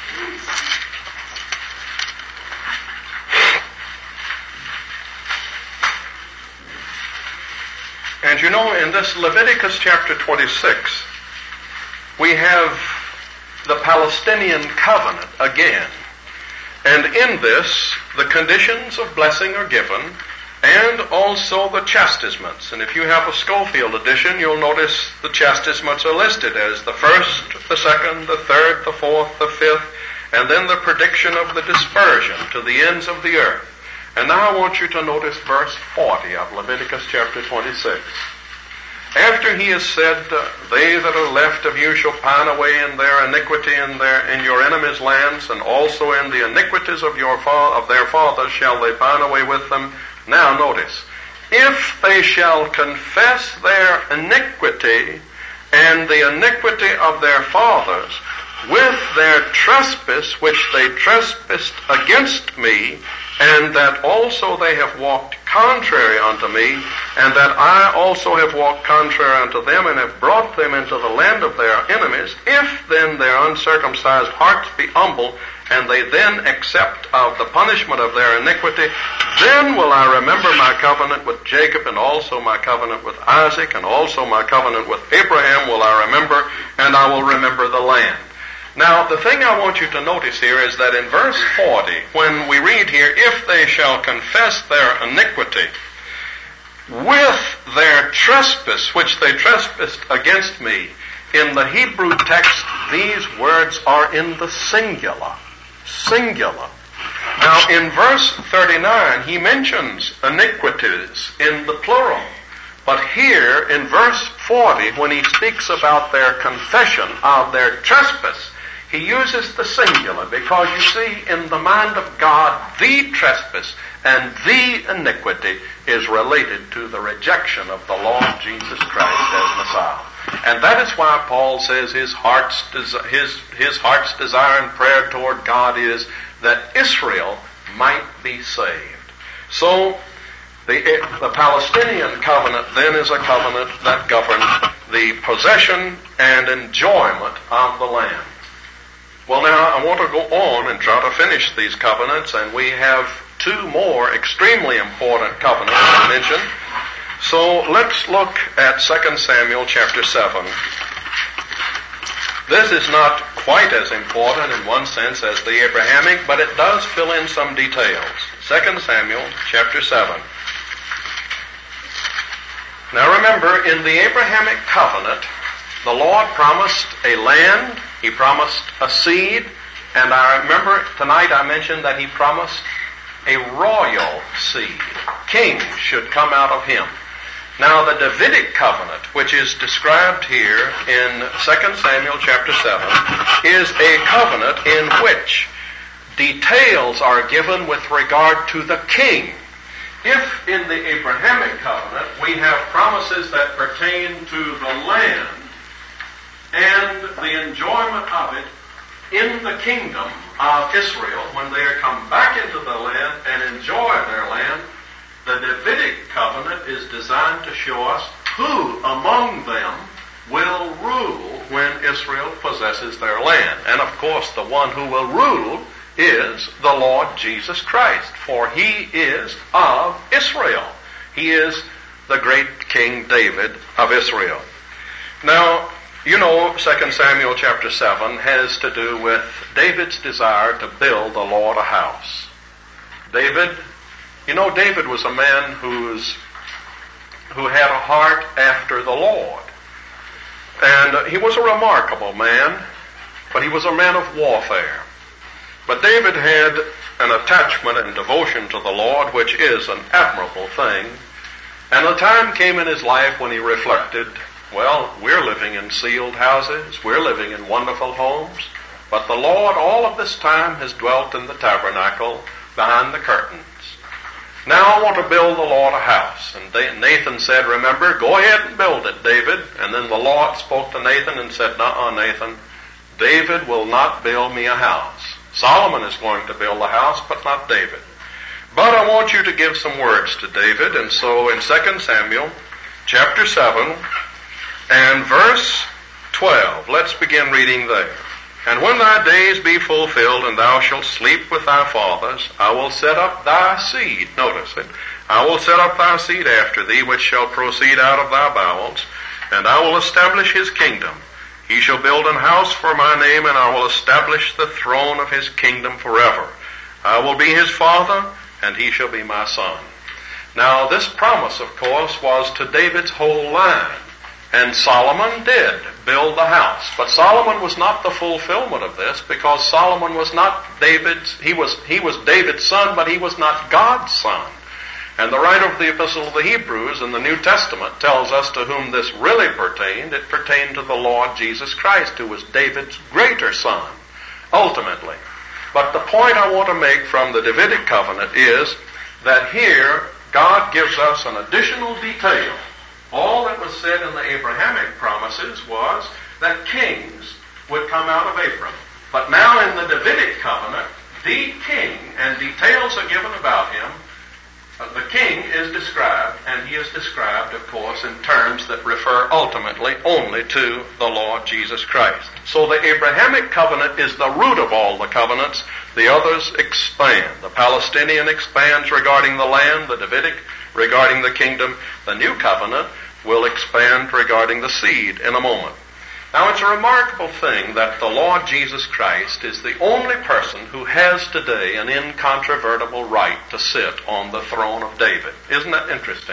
And you know, in this Leviticus chapter twenty-six, we have the Palestinian covenant again. And in this, the conditions of blessing are given, and also the chastisements. And if you have a Schofield edition, you'll notice the chastisements are listed as the first, the second, the third, the fourth, the fifth, and then the prediction of the dispersion to the ends of the earth. And now I want you to notice verse forty of Leviticus chapter twenty-six. After he has said, uh, they that are left of you shall pine away in their iniquity in their in your enemies' lands, and also in the iniquities of your fa- of their fathers shall they pine away with them. Now notice, if they shall confess their iniquity and the iniquity of their fathers with their trespass which they trespassed against me, and that also they have walked contrary unto me, and that I also have walked contrary unto them, and have brought them into the land of their enemies, if then their uncircumcised hearts be humble, and they then accept of the punishment of their iniquity, then will I remember my covenant with Jacob, and also my covenant with Isaac, and also my covenant with Abraham will I remember, and I will remember the land. Now, the thing I want you to notice here is that in verse forty, when we read here, if they shall confess their iniquity with their trespass, which they trespassed against me, in the Hebrew text, these words are in the singular. Singular. Now, in verse thirty-nine, he mentions iniquities in the plural. But here, in verse forty, when he speaks about their confession of their trespass, he uses the singular because you see, in the mind of God, the trespass and the iniquity is related to the rejection of the Lord Jesus Christ as Messiah. And that is why Paul says his heart's, desi- his, his heart's desire and prayer toward God is that Israel might be saved. So, the, the Palestinian covenant then is a covenant that governs the possession and enjoyment of the land. Well, now, I want to go on and try to finish these covenants, and we have two more extremely important covenants to mention. So let's look at Second Samuel chapter seven. This is not quite as important in one sense as the Abrahamic, but it does fill in some details. Second Samuel chapter seven. Now remember, in the Abrahamic covenant, the Lord promised a land, He promised a seed, and I remember tonight I mentioned that He promised a royal seed. Kings should come out of him. Now the Davidic covenant, which is described here in Second Samuel chapter seven, is a covenant in which details are given with regard to the king. If in the Abrahamic covenant we have promises that pertain to the land and the enjoyment of it in the kingdom of Israel when they come back into the land and enjoy their land, the Davidic covenant is designed to show us who among them will rule when Israel possesses their land. And of course the one who will rule is the Lord Jesus Christ, for He is of Israel. He is the great King David of Israel. Now, you know, Second Samuel chapter seven has to do with David's desire to build the Lord a house. David, you know, David was a man who's, who had a heart after the Lord. And he was a remarkable man, but he was a man of warfare. But David had an attachment and devotion to the Lord, which is an admirable thing. And a time came in his life when he reflected, well, we're living in sealed houses, we're living in wonderful homes, but the Lord all of this time has dwelt in the tabernacle behind the curtains. Now I want to build the Lord a house. And Nathan said, remember, go ahead and build it, David. And then the Lord spoke to Nathan and said, nuh-uh, Nathan, David will not build me a house. Solomon is going to build a house, but not David. But I want you to give some words to David. And so in Second Samuel chapter seven and verse twelve, let's begin reading there. And when thy days be fulfilled, and thou shalt sleep with thy fathers, I will set up thy seed. Notice it. I will set up thy seed after thee, which shall proceed out of thy bowels, and I will establish his kingdom. He shall build an house for my name, and I will establish the throne of his kingdom forever. I will be his father, and he shall be my son. Now this promise, of course, was to David's whole line. And Solomon did build the house. But Solomon was not the fulfillment of this, because Solomon was not David's, he was, he was David's son, but he was not God's son. And the writer of the Epistle of the Hebrews in the New Testament tells us to whom this really pertained. It pertained to the Lord Jesus Christ, who was David's greater son, ultimately. But the point I want to make from the Davidic covenant is that here God gives us an additional detail. All that was said in the Abrahamic promises was that kings would come out of Abram. But now in the Davidic covenant, the king, and details are given about him, uh, the king is described, and he is described, of course, in terms that refer ultimately only to the Lord Jesus Christ. So the Abrahamic covenant is the root of all the covenants. The others expand. The Palestinian expands regarding the land, the Davidic regarding the kingdom. The new covenant will expand regarding the seed in a moment. Now it's a remarkable thing that the Lord Jesus Christ is the only person who has today an incontrovertible right to sit on the throne of David. Isn't that interesting?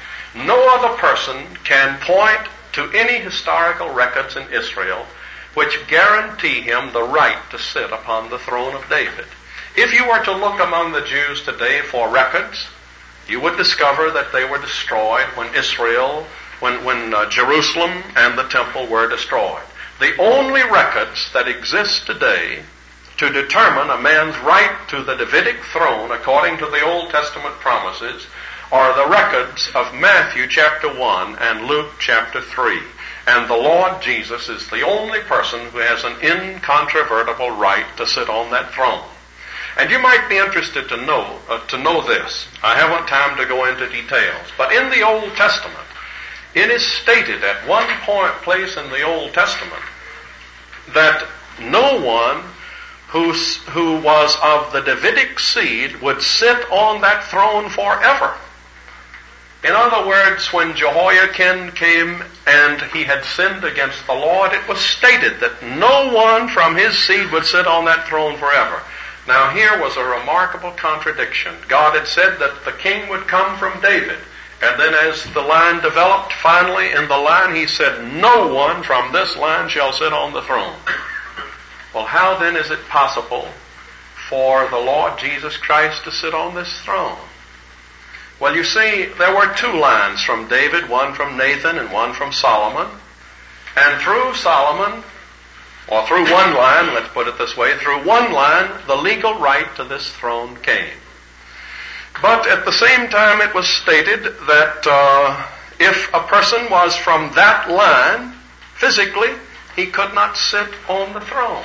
No other person can point to any historical records in Israel which guarantee him the right to sit upon the throne of David. If you were to look among the Jews today for records, you would discover that they were destroyed when Israel, when, when uh, Jerusalem and the temple were destroyed. The only records that exist today to determine a man's right to the Davidic throne according to the Old Testament promises are the records of Matthew chapter one and Luke chapter three. And the Lord Jesus is the only person who has an incontrovertible right to sit on that throne. And you might be interested to know uh, to know this. I haven't time to go into details. But in the Old Testament, it is stated at one point place in the Old Testament that no one who, who was of the Davidic seed would sit on that throne forever. In other words, when Jehoiakim came and he had sinned against the Lord, it was stated that no one from his seed would sit on that throne forever. Now here was a remarkable contradiction. God had said that the king would come from David. And then as the line developed, finally in the line he said, no one from this line shall sit on the throne. Well, how then is it possible for the Lord Jesus Christ to sit on this throne? Well, you see, there were two lines from David, one from Nathan and one from Solomon. And through Solomon, or through one line, let's put it this way, through one line, the legal right to this throne came. But at the same time, it was stated that uh, if a person was from that line, physically, he could not sit on the throne.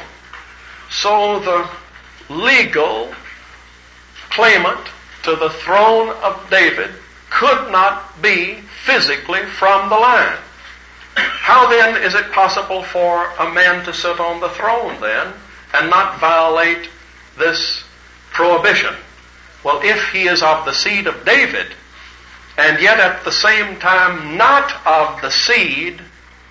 So the legal claimant to the throne of David could not be physically from the line. How then is it possible for a man to sit on the throne then and not violate this prohibition? Well, if he is of the seed of David and yet at the same time not of the seed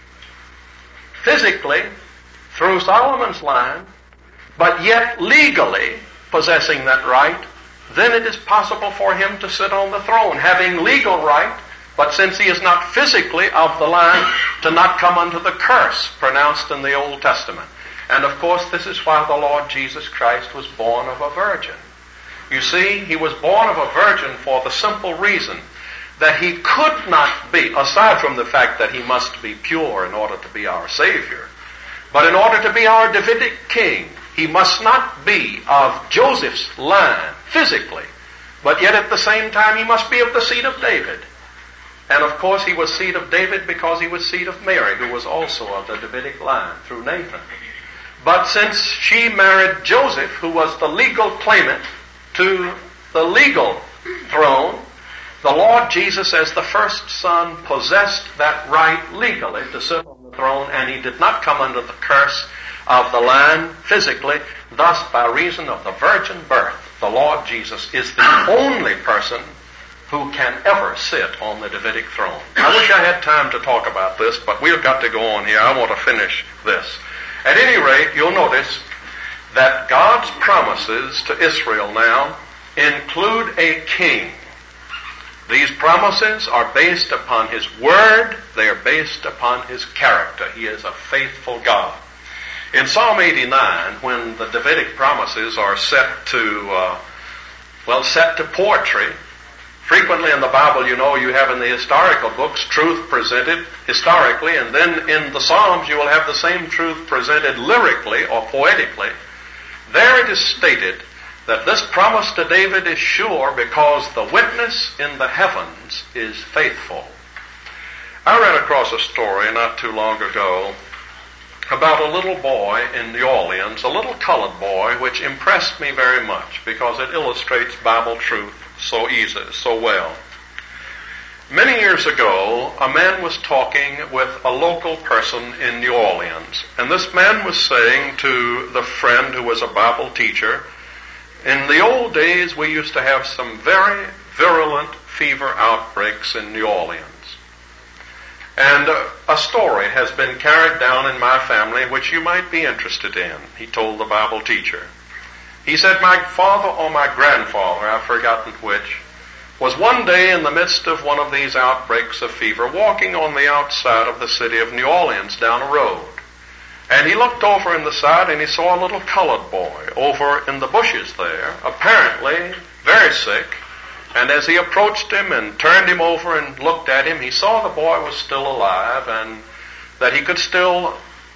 physically through Solomon's line, but yet legally possessing that right, then it is possible for him to sit on the throne, having legal right, but since he is not physically of the line, to not come under the curse pronounced in the Old Testament. And of course, this is why the Lord Jesus Christ was born of a virgin. You see, he was born of a virgin for the simple reason that he could not be, aside from the fact that he must be pure in order to be our Savior, but in order to be our Davidic king, he must not be of Joseph's line physically, but yet at the same time he must be of the seed of David. And of course he was seed of David because he was seed of Mary, who was also of the Davidic line through Nathan. But since she married Joseph, who was the legal claimant to the legal throne, the Lord Jesus, as the first son, possessed that right legally to sit on the throne, and he did not come under the curse of the line physically. Thus, by reason of the virgin birth, the Lord Jesus is the only person who can ever sit on the Davidic throne. I wish I had time to talk about this, but we've got to go on here. I want to finish this. At any rate, you'll notice that God's promises to Israel now include a king. These promises are based upon His Word. They are based upon His character. He is a faithful God. In Psalm eighty-nine, when the Davidic promises are set to, uh, well, set to poetry, frequently in the Bible, you know, you have in the historical books truth presented historically, and then in the Psalms you will have the same truth presented lyrically or poetically. There it is stated that this promise to David is sure because the witness in the heavens is faithful. I ran across a story not too long ago about a little boy in New Orleans, a little colored boy, which impressed me very much because it illustrates Bible truth so easy, so well. Many years ago, a man was talking with a local person in New Orleans, and this man was saying to the friend who was a Bible teacher, in the old days we used to have some very virulent fever outbreaks in New Orleans. And uh, a story has been carried down in my family which you might be interested in, he told the Bible teacher. He said, my father or my grandfather, I've forgotten which, was one day in the midst of one of these outbreaks of fever walking on the outside of the city of New Orleans down a road. And he looked over in the side and he saw a little colored boy over in the bushes there, apparently very sick. And as he approached him and turned him over and looked at him, he saw the boy was still alive and that he could still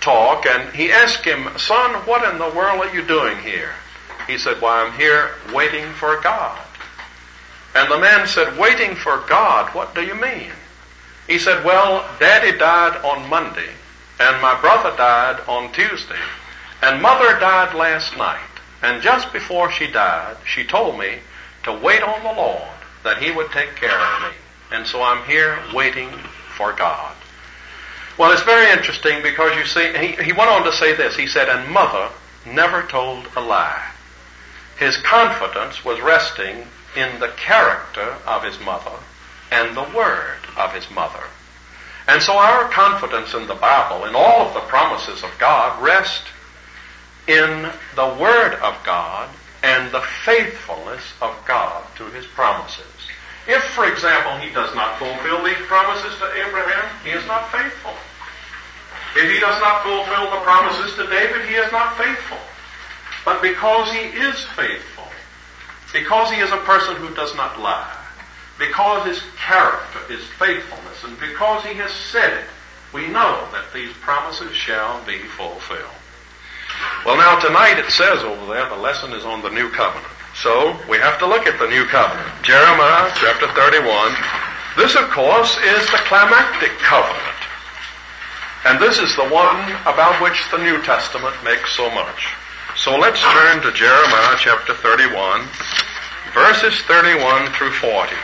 talk, and he asked him, "Son, what in the world are you doing here?" He said, "Why, I'm here waiting for God." And the man said, "Waiting for God? What do you mean?" He said, "Well, Daddy died on Monday, and my brother died on Tuesday, and Mother died last night. And just before she died, she told me to wait on the Lord, that He would take care of me. And so I'm here waiting for God." Well, it's very interesting because you see, he, he went on to say this. He said, "And Mother never told a lie." His confidence was resting in the character of his mother and the word of his mother. And so our confidence in the Bible, in all of the promises of God, rest in the word of God and the faithfulness of God to His promises. If, for example, He does not fulfill these promises to Abraham, He is not faithful. If He does not fulfill the promises to David, He is not faithful. But because He is faithful, because He is a person who does not lie, because His character is faithfulness, and because He has said it, we know that these promises shall be fulfilled. Well, now tonight it says over there the lesson is on the new covenant. So we have to look at the new covenant. Jeremiah chapter thirty-one. This, of course, is the climactic covenant. And this is the one about which the New Testament makes so much. So let's turn to Jeremiah chapter thirty-one, verses thirty-one through forty.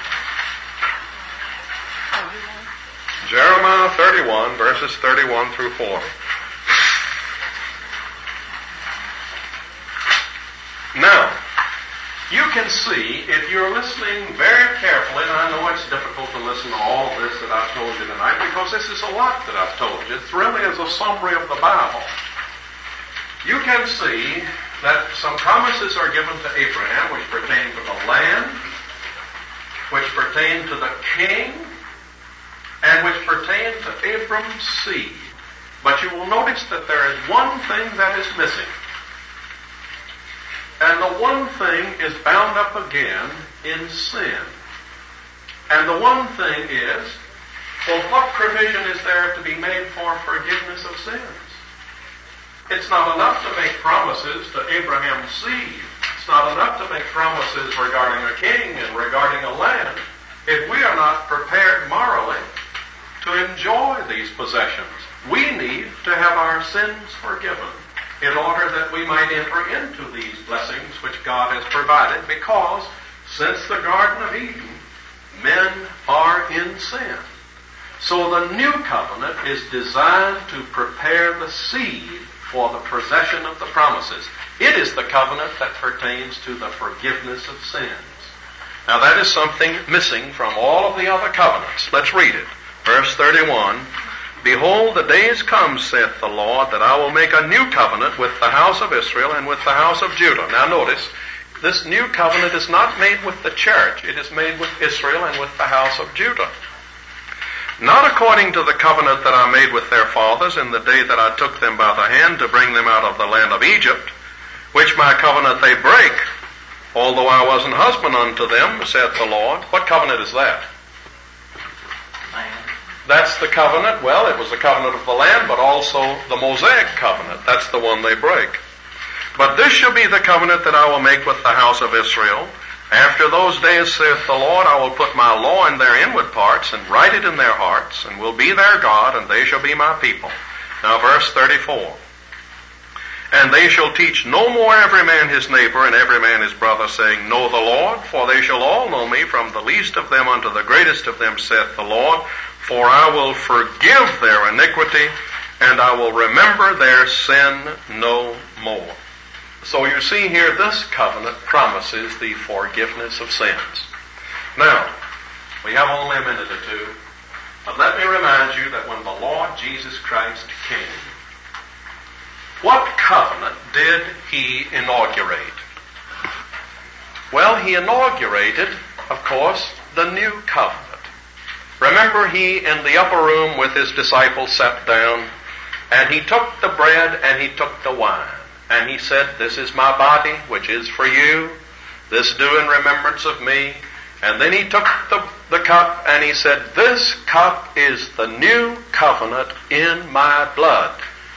Jeremiah thirty-one, verses thirty-one through forty. Now, you can see, if you're listening very carefully, and I know it's difficult to listen to all of this that I've told you tonight, because this is a lot that I've told you. It's really as a summary of the Bible. You can see that some promises are given to Abraham which pertain to the land, which pertain to the king, and which pertain to Abram's seed. But you will notice that there is one thing that is missing. And the one thing is bound up again in sin. And the one thing is, well, what provision is there to be made for forgiveness of sins? It's not enough to make promises to Abraham's seed. It's not enough to make promises regarding a king and regarding a land if we are not prepared morally to enjoy these possessions. We need to have our sins forgiven in order that we might enter into these blessings which God has provided, because since the Garden of Eden, men are in sin. So the new covenant is designed to prepare the seed for the possession of the promises. It is the covenant that pertains to the forgiveness of sins. Now that is something missing from all of the other covenants. Let's read it. Verse thirty-one. "Behold, the days come, saith the Lord, that I will make a new covenant with the house of Israel and with the house of Judah." Now notice, this new covenant is not made with the church. It is made with Israel and with the house of Judah. "Not according to the covenant that I made with their fathers in the day that I took them by the hand to bring them out of the land of Egypt, which my covenant they break, although I was an husband unto them, saith the Lord." What covenant is that? That's the covenant. Well, it was the covenant of the land, but also the Mosaic covenant. That's the one they break. "But this shall be the covenant that I will make with the house of Israel. After those days, saith the Lord, I will put my law in their inward parts and write it in their hearts, and will be their God, and they shall be my people." Now verse thirty-four. "And they shall teach no more every man his neighbor and every man his brother, saying, Know the Lord, for they shall all know me, from the least of them unto the greatest of them, saith the Lord. For I will forgive their iniquity, and I will remember their sin no more." So you see here, this covenant promises the forgiveness of sins. Now, we have only a minute or two, but let me remind you that when the Lord Jesus Christ came, what covenant did He inaugurate? Well, He inaugurated, of course, the new covenant. Remember, He in the upper room with His disciples sat down, and He took the bread and He took the wine. And He said, "This is my body, which is for you. This do in remembrance of me." And then He took the, the cup and He said, "This cup is the new covenant in my blood.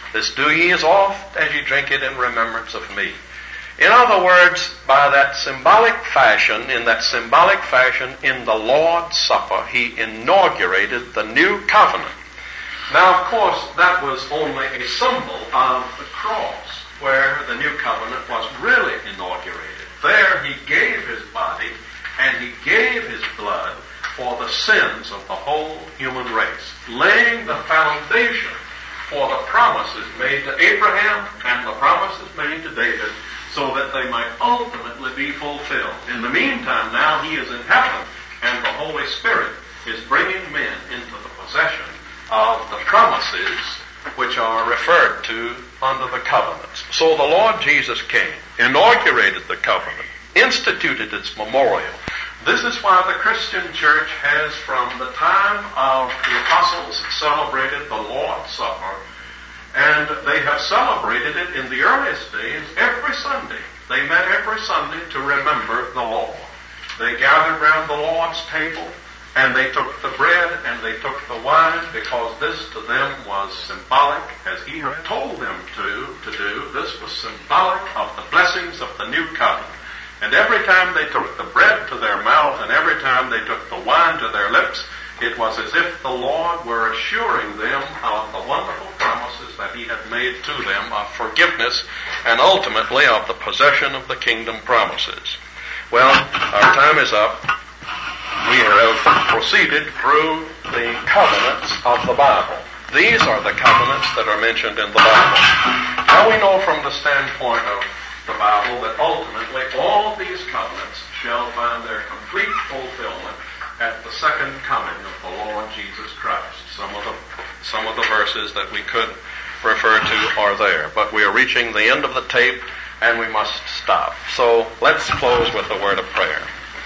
This do ye as oft as ye drink it in remembrance of me. In other words, by that symbolic fashion, in that symbolic fashion, in the Lord's Supper, he inaugurated the new covenant. Now, of course, that was only a symbol of the cross, where the new covenant was really inaugurated. There he gave his body and he gave his blood for the sins of the whole human race, laying the foundation for the promises made to Abraham and the promises made to David, so that they might ultimately be fulfilled. In the meantime, now he is in heaven, and the Holy Spirit is bringing men into the possession of the promises which are referred to under the covenants. So the Lord Jesus came, inaugurated the covenant, instituted its memorial. This is why the Christian church has, from the time of the apostles, celebrated the Lord's Supper, and they have celebrated it in the earliest days every Sunday. They met every Sunday to remember the Lord. They gathered round the Lord's table, and they took the bread and they took the wine, because this to them was symbolic, as he had told them to, to do. This was symbolic of the blessings of the new covenant. And every time they took the bread to their mouth and every time they took the wine to their lips, it was as if the Lord were assuring them of the wonderful promises that he had made to them of forgiveness and ultimately of the possession of the kingdom promises. Well, our time is up. We have proceeded through the covenants of the Bible. These are the covenants that are mentioned in the Bible. Now we know from the standpoint of the Bible that ultimately all these covenants shall find their complete fulfillment at the second coming of the Lord Jesus Christ. Some of the some of the verses that we could refer to are there, but we are reaching the end of the tape and we must stop. So let's close with a word of prayer.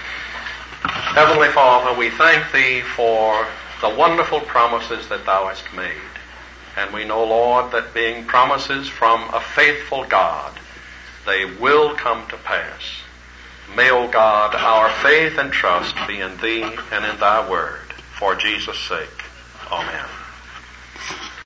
Heavenly Father, we thank Thee for the wonderful promises that Thou hast made. And we know, Lord, that being promises from a faithful God, they will come to pass. May, O God, our faith and trust be in Thee and in Thy Word. For Jesus' sake. Amen.